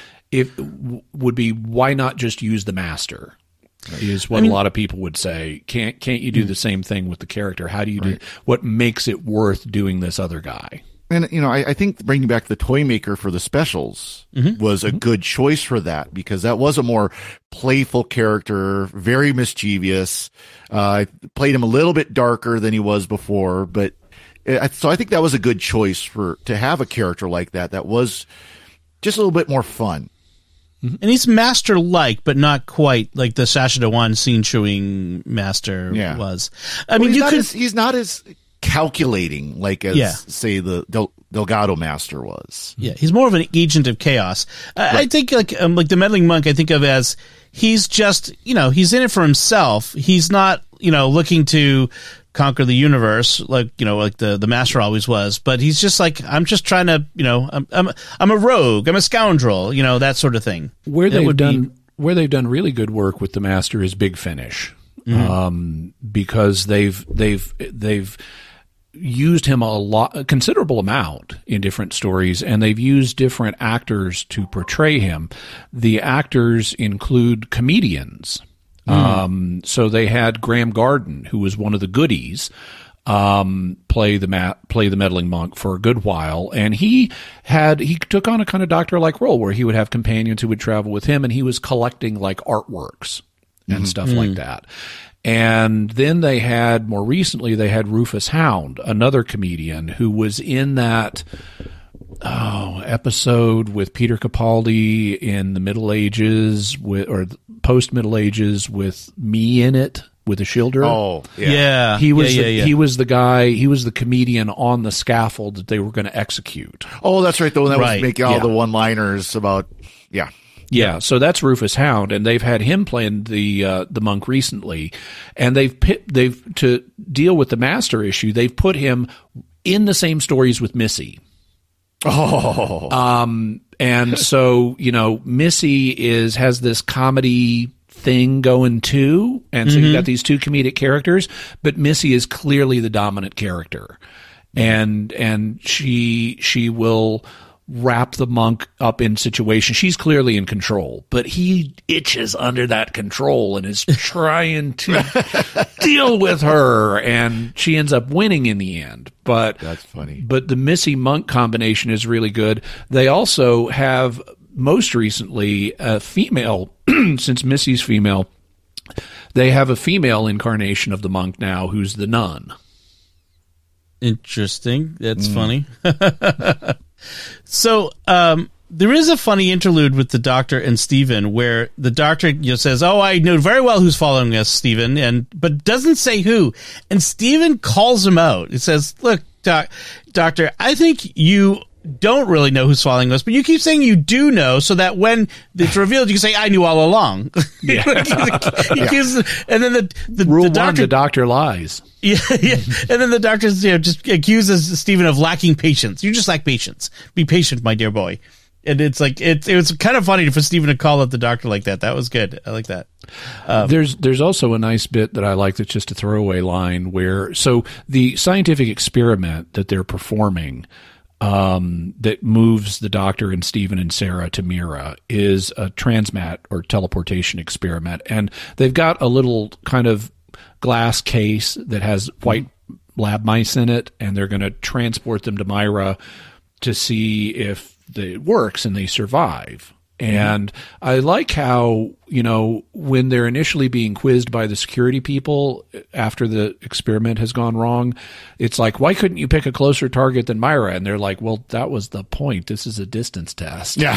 to why not just use the Master? Is what a lot of people would say. Can't you do the same thing with the character? How do you do what makes it worth doing this other guy? And, I think bringing back the toy maker for the specials was a good choice for that, because that was a more playful character, very mischievous. Played him a little bit darker than he was before, so I think that was a good choice to have a character like that. That was just a little bit more fun. And he's Master-like, but not quite like the Sacha Dhawan scene-chewing Master was. I mean, he's not as calculating say the Delgado Master was. Yeah, he's more of an agent of chaos. I think like the meddling monk, I think of as he's just he's in it for himself. He's not looking to conquer the universe like the Master always was. But he's just like, I'm just trying to I'm a rogue, I'm a scoundrel, that sort of thing. Where they've done really good work with the Master is Big Finish, because they've used him a considerable amount in different stories, and they've used different actors to portray him. The actors include comedians. So they had Graham Garden, who was one of the goodies, play the meddling monk for a good while, and he took on a kind of doctor-like role where he would have companions who would travel with him, and he was collecting like artworks and stuff like that. And then more recently, they had Rufus Hound, another comedian who was in that episode with Peter Capaldi in the Middle Ages or post-Middle Ages with me in it with a Schilder. Oh, yeah. He was the guy. He was the comedian on the scaffold that they were going to execute. Oh, that's right. The one that was making all the one-liners about Yeah, so that's Rufus Hound, and they've had him playing the monk recently, and they've to deal with the Master issue, they've put him in the same stories with Missy. Oh, and so Missy has this comedy thing going too, and so you got these two comedic characters, but Missy is clearly the dominant character, and she will wrap the monk up in situations. She's clearly in control, but he itches under that control and is trying to deal with her, and she ends up winning in the end. But that's funny. But the Missy monk combination is really good. They also have most recently a female, since Missy's female, they have a female incarnation of the monk now who's the nun. Interesting. That's funny. So there is a funny interlude with the Doctor and Stephen where the Doctor says, "Oh, I know very well who's following us, Stephen," but doesn't say who. And Stephen calls him out. He says, "Look, Doctor, I think you don't really know who's following us, but you keep saying you do know, so that when it's revealed, you can say, I knew all along." Yeah. And then the Doctor lies. Yeah. And then the Doctor just accuses Stephen of lacking patience. You just lack patience. Be patient, my dear boy. And it's like it was kind of funny for Stephen to call up the doctor like that. That was good. I like that. There's also a nice bit that I like that's just a throwaway line where so the scientific experiment that they're performing that moves the doctor and Stephen and Sarah to Mira is a transmat or teleportation experiment, and they've got a little kind of glass case that has white lab mice in it, and they're going to transport them to Mira to see if it works and they survive. And I like how, when they're initially being quizzed by the security people after the experiment has gone wrong, it's like, why couldn't you pick a closer target than Mira? And they're like, well, that was the point. This is a distance test. Yeah.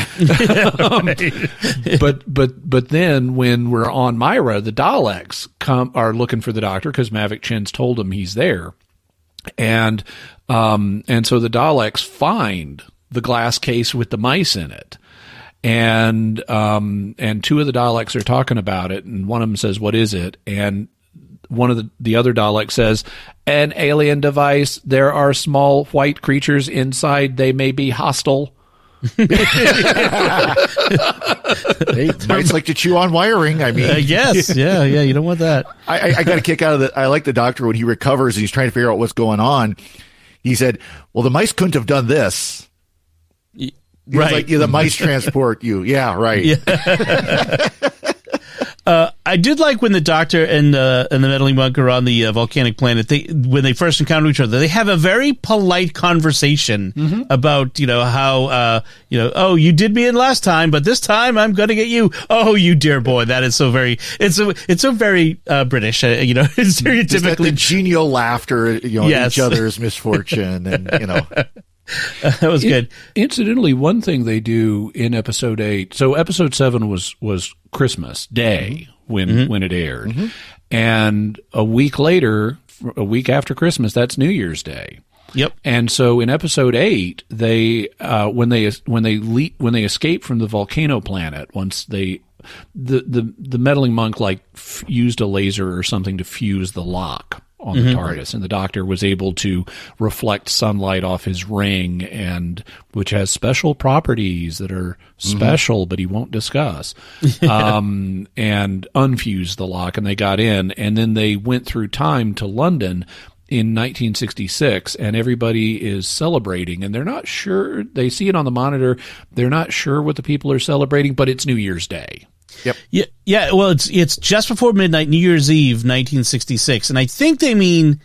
But then when we're on Mira, the Daleks are looking for the doctor because Mavic Chin's told them he's there. And so the Daleks find the glass case with the mice in it. And two of the Daleks are talking about it, and one of them says, "What is it?" And one of the other Daleks says, "An alien device. There are small white creatures inside. They may be hostile." Mice like to chew on wiring. I mean, yes, yeah, you don't want that. I got a kick out of it. I like the doctor when he recovers and he's trying to figure out what's going on. He said, "Well, the mice couldn't have done this." Right. Like, the mice transport you. Yeah, right. Yeah. I did like when the doctor and the meddling monk are on the volcanic planet. When they first encounter each other, they have a very polite conversation about, how, oh, you did me in last time, but this time I'm going to get you. Oh, you dear boy. That is so very, it's so very British, it's stereotypically. Just that genial laughter, at each other's misfortune and, That was good. Incidentally, one thing they do in episode 8. So episode 7 was Christmas Day when it aired, and a week after Christmas, that's New Year's Day. Yep. And so in episode 8, they when they escape from the volcano planet, once the meddling monk used a laser or something to fuse the lock on the TARDIS, and the doctor was able to reflect sunlight off his ring, and which has special properties that are special, but he won't discuss, and unfuse the lock, and they got in, and then they went through time to London in 1966, and everybody is celebrating, and they're not sure. They see it on the monitor. They're not sure what the people are celebrating, but it's New Year's Day. Yep. Yeah. Well, it's just before midnight, New Year's Eve, 1966, and I think they mean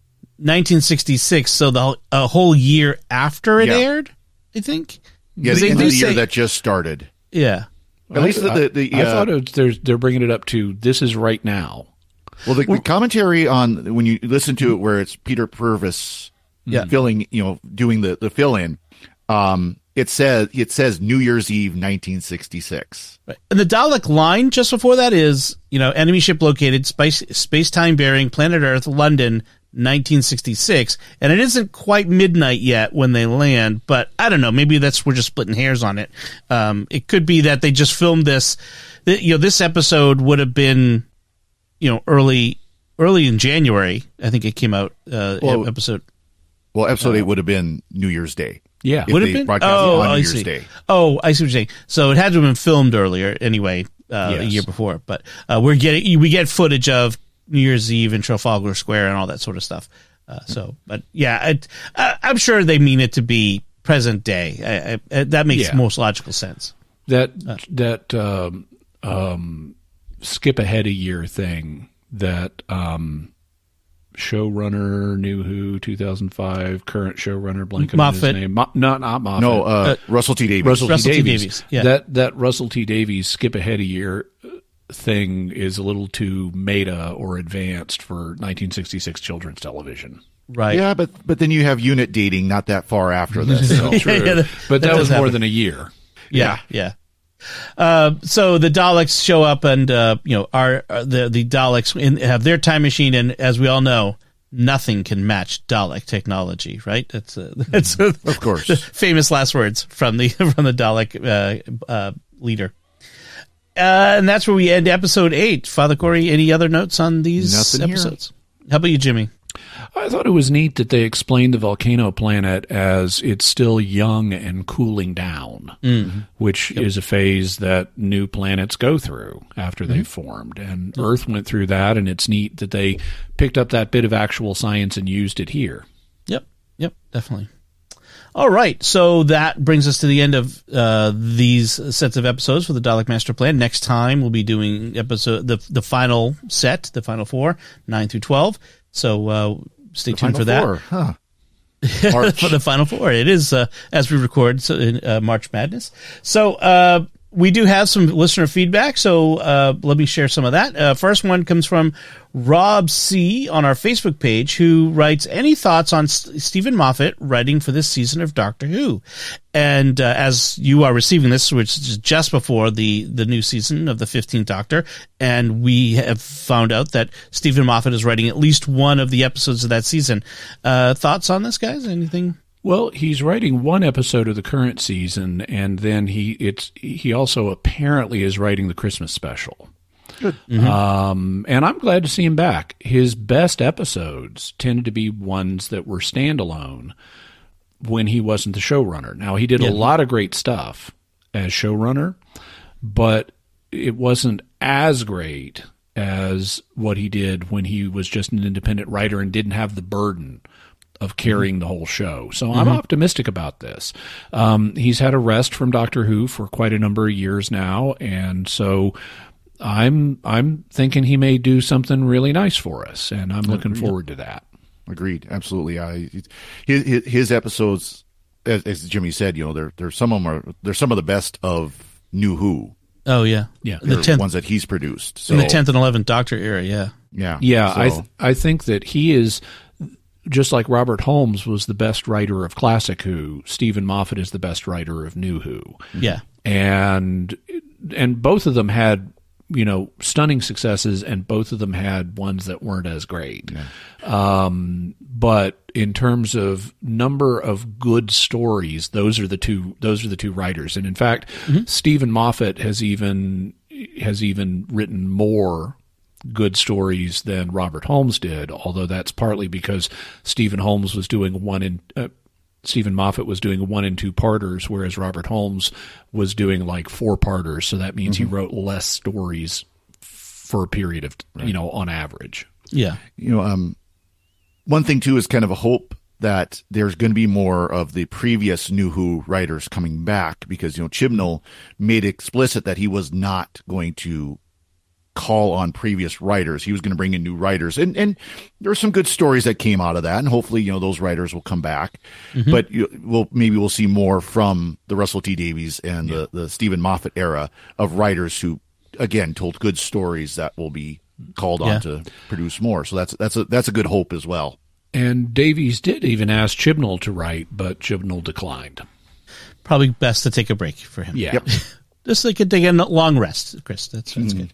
1966. So a whole year after it aired, I think. Yeah, the end of the year that just started. Yeah. At least I thought they're bringing it up to this is right now. Well, the commentary on when you listen to it, where it's Peter Purvis filling, doing the fill in. It says New Year's Eve, 1966. Right. And the Dalek line just before that is, enemy ship located, space-time bearing, planet Earth, London, 1966. And it isn't quite midnight yet when they land, but I don't know. Maybe we're just splitting hairs on it. It could be that they just filmed this. This episode would have been, early in January. I think it came out, episode. Well, episode 8 would have been New Year's Day. Yeah. Would it been? On New Year's Day. Oh, I see what you're saying. So it had to have been filmed earlier anyway, a year before. But we get footage of New Year's Eve in Trafalgar Square and all that sort of stuff. But yeah, I'm sure they mean it to be present day. That makes most logical sense. That skip ahead a year thing that showrunner, New Who, 2005, current showrunner, blanking on his name. Not Moffat. No, Russell T. Davies. Russell T. Davies. Yeah. That Russell T. Davies skip ahead a year thing is a little too meta or advanced for 1966 children's television. Right. Yeah, but then you have unit dating not that far after this. So. True. But that was more than a year. Yeah. So the Daleks show up, and the Daleks have their time machine, and as we all know, nothing can match Dalek technology. Right? That's of course famous last words from the Dalek leader. And that's where we end episode 8. Father Corey, any other notes on these episodes? How about you, Jimmy? I thought it was neat that they explained the volcano planet as it's still young and cooling down, which is a phase that new planets go through after they've formed. And Earth went through that, and it's neat that they picked up that bit of actual science and used it here. Yep, definitely. All right, so that brings us to the end of these sets of episodes for the Dalek Master Plan. Next time we'll be doing the final set, the final 4, 9 through 12. So stay tuned for that. Huh. For the final 4. It is, as we record, in March Madness. So we do have some listener feedback, so let me share some of that. First one comes from Rob C. on our Facebook page, who writes, any thoughts on Stephen Moffat writing for this season of Doctor Who? And as you are receiving this, which is just before the new season of the 15th Doctor, and we have found out that Stephen Moffat is writing at least one of the episodes of that season. Thoughts on this, guys? Anything? Well, he's writing one episode of the current season, and then he also apparently is writing the Christmas special. Good. And I'm glad to see him back. His best episodes tended to be ones that were standalone when he wasn't the showrunner. Now, he did a lot of great stuff as showrunner, but it wasn't as great as what he did when he was just an independent writer and didn't have the burden of carrying the whole show. So I'm optimistic about this. He's had a rest from Doctor Who for quite a number of years now, and so I'm thinking he may do something really nice for us, and I'm looking forward to that. Agreed. Absolutely. His episodes, as Jimmy said, they're some of the best of New Who. Oh yeah. The 10th, ones that he's produced. So, in the 10th and 11th Doctor era. Yeah. So. I think that he is. Just like Robert Holmes was the best writer of Classic Who, Stephen Moffat is the best writer of New Who. Yeah. And both of them had, stunning successes, and both of them had ones that weren't as great. Yeah. But in terms of number of good stories, those are the two writers. And in fact, Stephen Moffat has even written more good stories than Robert Holmes did, although that's partly because Stephen Moffat was doing 1 and 2 parters, whereas Robert Holmes was doing like 4 parters. So that means he wrote less stories for a period of, on average. Yeah. One thing too is kind of a hope that there's going to be more of the previous New Who writers coming back, because, Chibnall made explicit that he was not going to call on previous writers. He was going to bring in new writers, and there are some good stories that came out of that, and hopefully those writers will come back. But we'll see more from the Russell T Davies and the Stephen Moffat era of writers who again told good stories that will be called on to produce more. So that's a good hope as well. And Davies did even ask Chibnall to write, but Chibnall declined. Probably best to take a break for him. Yeah. Yep. Just like take a long rest, Chris. That's good.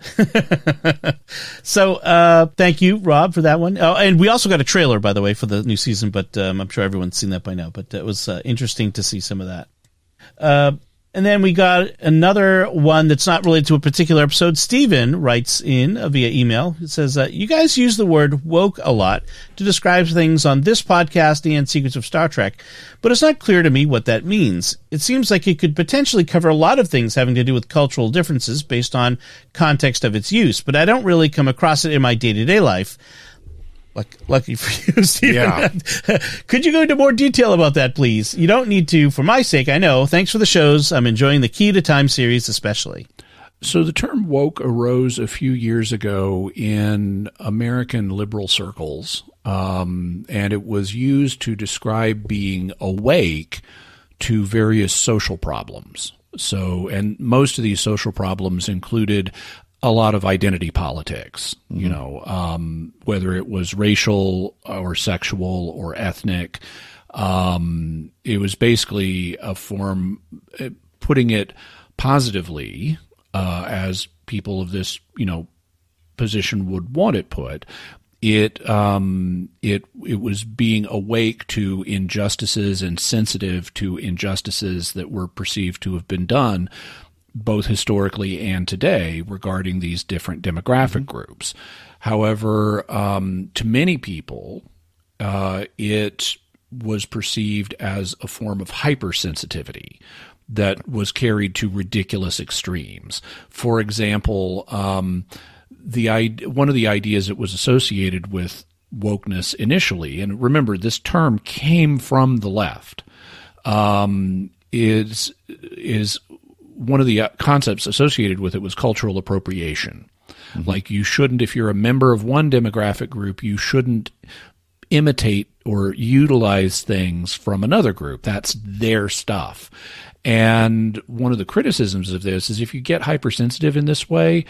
So thank you, Rob, for that one. Oh, and we also got a trailer, by the way, for the new season, but I'm sure everyone's seen that by now. But it was interesting to see some of that. And then we got another one that's not related to a particular episode. Steven writes in via email. It says, you guys use the word woke a lot to describe things on this podcast and Secrets of Star Trek, but it's not clear to me what that means. It seems like it could potentially cover a lot of things having to do with cultural differences based on context of its use, but I don't really come across it in my day-to-day life. Lucky for you, Stephen. Yeah. Could you go into more detail about that, please? You don't need to, for my sake, I know. Thanks for the shows. I'm enjoying the Key to Time series especially. So the term woke arose a few years ago in American liberal circles, and it was used to describe being awake to various social problems. So, and most of these social problems included a lot of identity politics, whether it was racial or sexual or ethnic. It was basically a form, putting it positively, as people of this, position would want it put. It was being awake to injustices and sensitive to injustices that were perceived to have been done both historically and today regarding these different demographic groups. However, to many people, it was perceived as a form of hypersensitivity that was carried to ridiculous extremes. For example, one of the ideas that was associated with wokeness initially, and remember, this term came from the left, is one of the concepts associated with it was cultural appropriation. Like, you shouldn't, if you're a member of one demographic group, you shouldn't imitate or utilize things from another group. That's their stuff. And one of the criticisms of this is if you get hypersensitive in this way,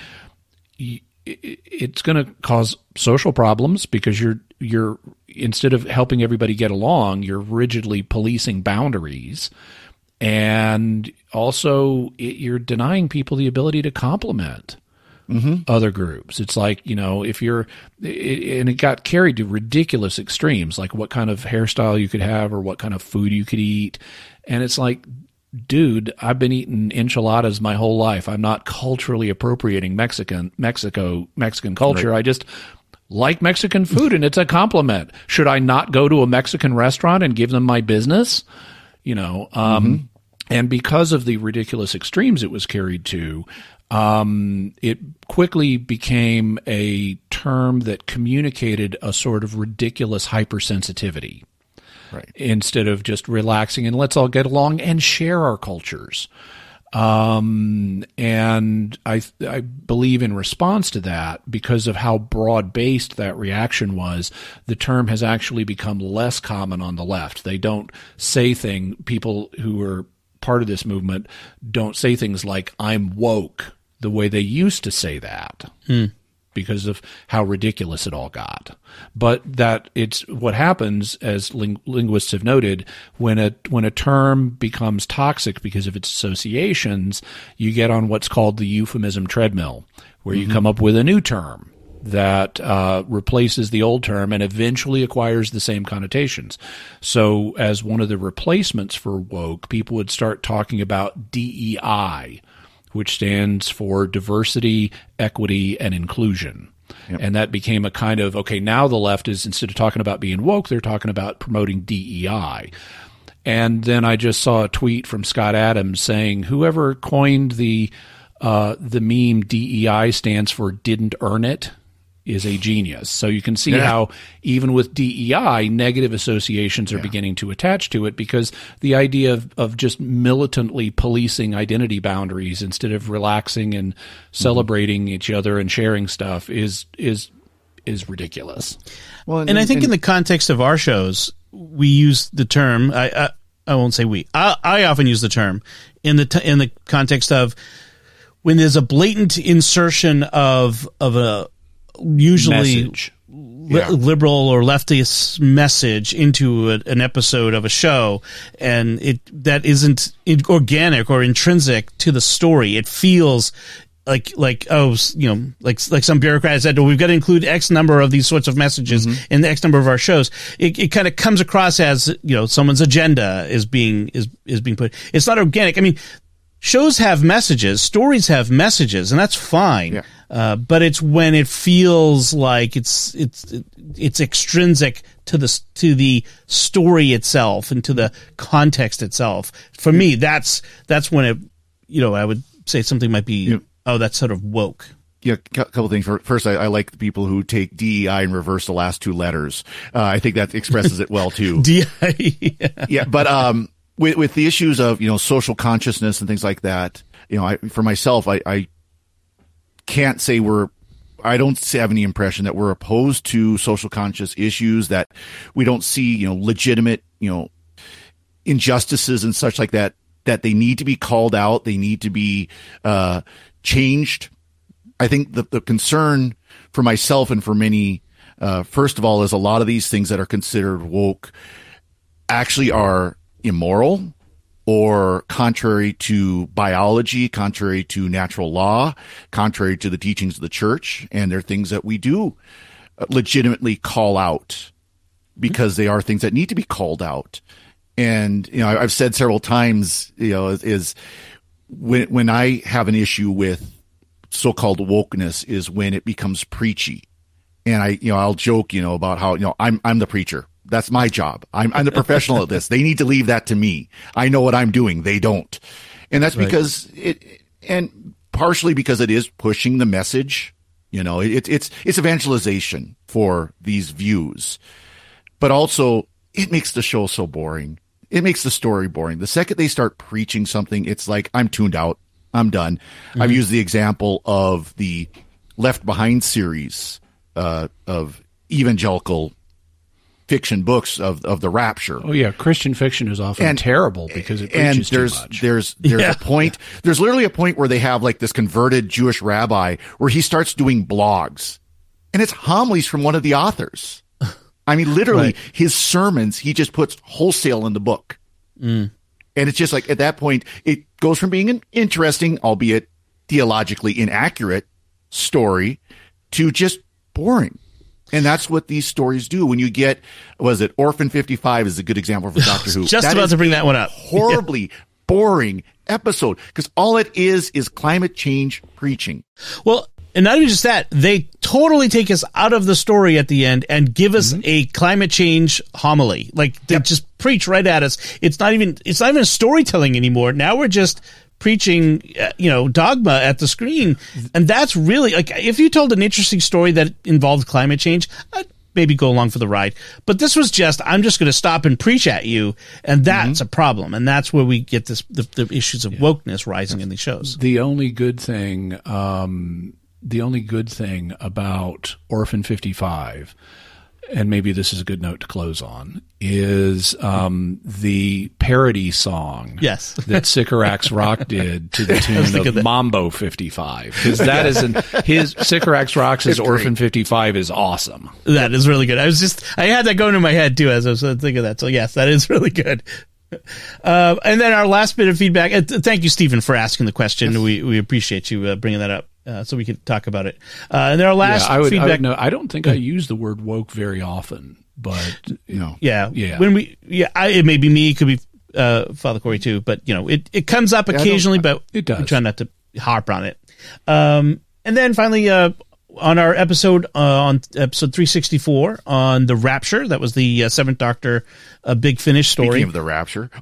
it's going to cause social problems because you're instead of helping everybody get along, you're rigidly policing boundaries. And also you're denying people the ability to compliment other groups. It's like, if and it got carried to ridiculous extremes, like what kind of hairstyle you could have or what kind of food you could eat. And it's like, dude, I've been eating enchiladas my whole life. I'm not culturally appropriating Mexican culture. Right. I just like Mexican food, and it's a compliment. Should I not go to a Mexican restaurant and give them my business? And because of the ridiculous extremes it was carried to, it quickly became a term that communicated a sort of ridiculous hypersensitivity. Right. Instead of just relaxing and let's all get along and share our cultures. And I believe in response to that, because of how broad-based that reaction was, the term has actually become less common on the left. They don't say people who are part of this movement don't say things like, I'm woke, the way they used to say that. Because of how ridiculous it all got. But that it's what happens, as linguists have noted, when a term becomes toxic because of its associations, you get on what's called the euphemism treadmill, where you come up with a new term that replaces the old term and eventually acquires the same connotations. So as one of the replacements for woke, people would start talking about DEI, which stands for diversity, equity, and inclusion. Yep. And that became a kind of, okay, now the left is, instead of talking about being woke, they're talking about promoting DEI. And then I just saw a tweet from Scott Adams saying, whoever coined the meme DEI stands for didn't earn it is a genius. So you can see how even with DEI, negative associations are beginning to attach to it, because the idea of just militantly policing identity boundaries instead of relaxing and celebrating each other and sharing stuff is ridiculous. Well, and I think in the context of our shows, we use the term, I won't say we, I often use the term in the context of when there's a blatant insertion of a usually liberal or leftist message into an episode of a show, and that isn't organic or intrinsic to the story. It feels like some bureaucrat said, well, we've got to include X number of these sorts of messages in the X number of our shows. It kind of comes across as, someone's agenda is being put. It's not organic. I mean, shows have messages, stories have messages, and that's fine. Yeah. But it's when it feels like it's extrinsic to the story itself and to the context itself. For me, that's when it, I would say something might be, that's sort of woke. Yeah, a couple things. First, I like the people who take DEI and reverse the last two letters. I think that expresses it well too. DEI, yeah, but with the issues of social consciousness and things like that, for myself, I can't say I don't have any impression that we're opposed to social conscious issues, that we don't see legitimate injustices and such like that they need to be called out, they need to be changed. I think the concern for myself and for many, first of all, is a lot of these things that are considered woke actually are immoral or contrary to biology, contrary to natural law, contrary to the teachings of the church. And they're things that we do legitimately call out because they are things that need to be called out. And, I've said several times, is when I have an issue with so-called wokeness is when it becomes preachy. And I'll joke, about how, I'm the preacher. That's my job. I'm the professional at this. They need to leave that to me. I know what I'm doing. They don't. And that's because and partially because it is pushing the message, it's evangelization for these views, but also it makes the show so boring. It makes the story boring. The second they start preaching something, it's like, I'm tuned out. I'm done. Mm-hmm. I've used the example of the Left Behind series of evangelical fiction books of the rapture. Oh yeah, Christian fiction is often terrible because it preaches too much. There's a point. There's literally a point where they have like this converted Jewish rabbi where he starts doing blogs, and it's homilies from one of the authors. I mean, literally, his sermons he just puts wholesale in the book, and it's just like at that point it goes from being an interesting, albeit theologically inaccurate, story to just boring. And that's what these stories do. When you get, Orphan 55 is a good example for Doctor Who. Just about to bring that one up. Horribly boring episode because all it is climate change preaching. Well, and not even just that, they totally take us out of the story at the end and give us a climate change homily. Like they just preach right at us. It's not even storytelling anymore. Now we're just preaching, dogma at the screen. And that's really, like, if you told an interesting story that involved climate change, I'd maybe go along for the ride. But this was just, I'm just going to stop and preach at you. And that's a problem. And that's where we get the issues of wokeness rising in these shows. The only good thing about Orphan 55, and maybe this is a good note to close on, is the parody song that Sycorax Rock did to the tune of Mambo 55. Because that is his Sycorax Rock's Orphan 55 is awesome. That is really good. I had that going in my head too as I was thinking of that. So yes, that is really good. And then our last bit of feedback. Thank you, Stephen, for asking the question. Yes. We appreciate you bringing that up. So we could talk about it. And then our last feedback. I don't think I use the word woke very often, but when it may be me, it could be Father Corey too, but it comes up occasionally, but it does. We try not to harp on it. And then finally, on our episode on episode 364 on the Rapture, that was the Seventh Doctor Big Finish story. Speaking of the Rapture,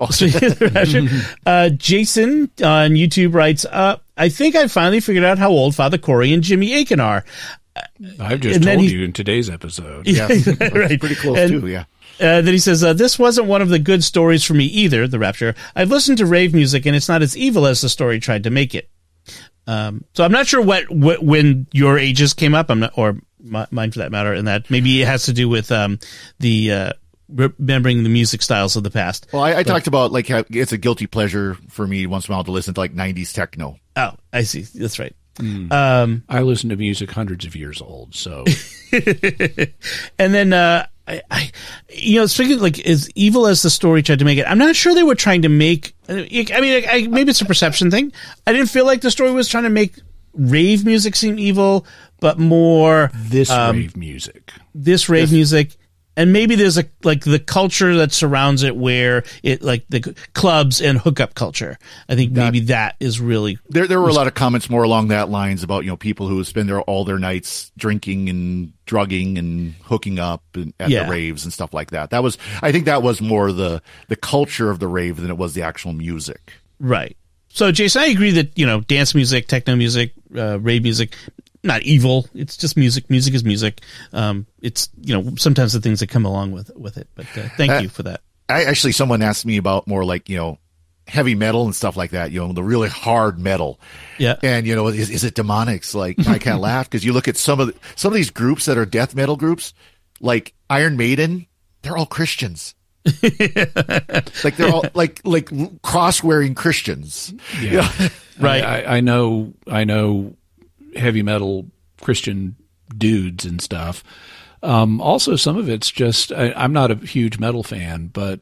Jason on YouTube writes, I think I finally figured out how old Father Corey and Jimmy Akin are. I've just told you in today's episode. Yeah, right. Pretty close too, yeah. Then he says, this wasn't one of the good stories for me either, the Rapture. I've listened to rave music, and it's not as evil as the story tried to make it. So I'm not sure what when your ages came up, or mine for that matter, and that maybe it has to do with the remembering the music styles of the past. Well, I talked about like how it's a guilty pleasure for me once in a while to listen to like 90s techno. Oh, I see. That's right. I listen to music hundreds of years old, so. And then speaking of, like, as evil as the story tried to make it, I'm not sure they were trying to make. I mean, maybe it's a perception thing. I didn't feel like the story was trying to make rave music seem evil, but more rave music. Music. And maybe there's the culture that surrounds it, where it like the clubs and hookup culture. I think maybe that is really there were a lot of comments more along that lines about people who spend all their nights drinking and drugging and hooking up at the raves and stuff like that. I think that was more the culture of the rave than it was the actual music. Right. So, Jason, I agree that dance music, techno music, rave music. Not evil. It's just music. Music is music. It's sometimes the things that come along with it. But thank you for that. Someone asked me about more like heavy metal and stuff like that. The really hard metal. Yeah. And is it demonic? It's like I can't laugh because you look at some of these groups that are death metal groups, like Iron Maiden. They're all Christians. Like they're all like cross wearing Christians. Yeah. Right. I know. Heavy metal Christian dudes and stuff. Also, some of it's just I'm not a huge metal fan, but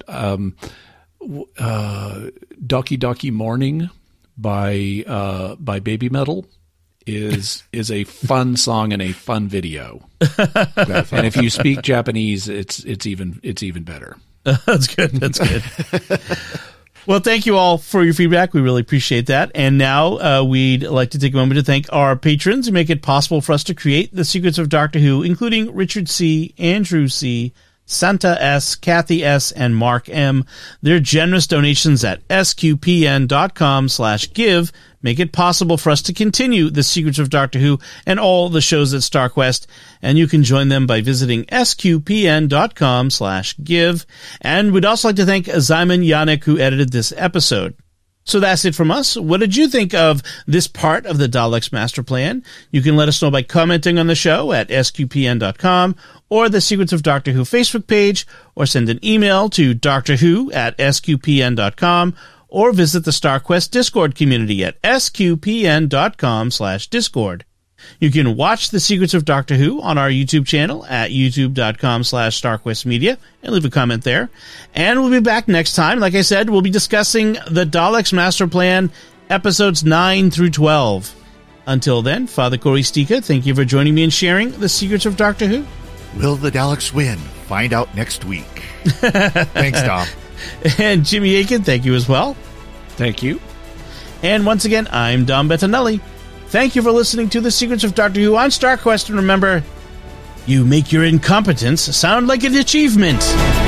Ducky Ducky Morning by Baby Metal is a fun song and a fun video. And if you speak Japanese, it's even better. That's good. Well, thank you all for your feedback. We really appreciate that. And now we'd like to take a moment to thank our patrons who make it possible for us to create The Secrets of Doctor Who, including Richard C., Andrew C., Santa S., Kathy S., and Mark M. Their generous donations at sqpn.com/give make it possible for us to continue The Secrets of Doctor Who and all the shows at StarQuest, and you can join them by visiting sqpn.com/give. And we'd also like to thank Zyman Yannick, who edited this episode. So that's it from us. What did you think of this part of the Daleks Master Plan? You can let us know by commenting on the show at sqpn.com or the Secrets of Doctor Who Facebook page, or send an email to drwho@sqpn.com, or visit the StarQuest Discord community at sqpn.com/discord. You can watch The Secrets of Doctor Who on our YouTube channel at youtube.com/StarQuestMedia and leave a comment there. And we'll be back next time. Like I said, we'll be discussing the Daleks Master Plan, episodes 9 through 12. Until then, Father Corey Stika, thank you for joining me and sharing The Secrets of Doctor Who. Will the Daleks win? Find out next week. Thanks, Dom. And Jimmy Aiken, thank you as well. Thank you. And once again, I'm Dom Bettinelli. Thank you for listening to The Secrets of Doctor Who on StarQuest, and remember, you make your incompetence sound like an achievement.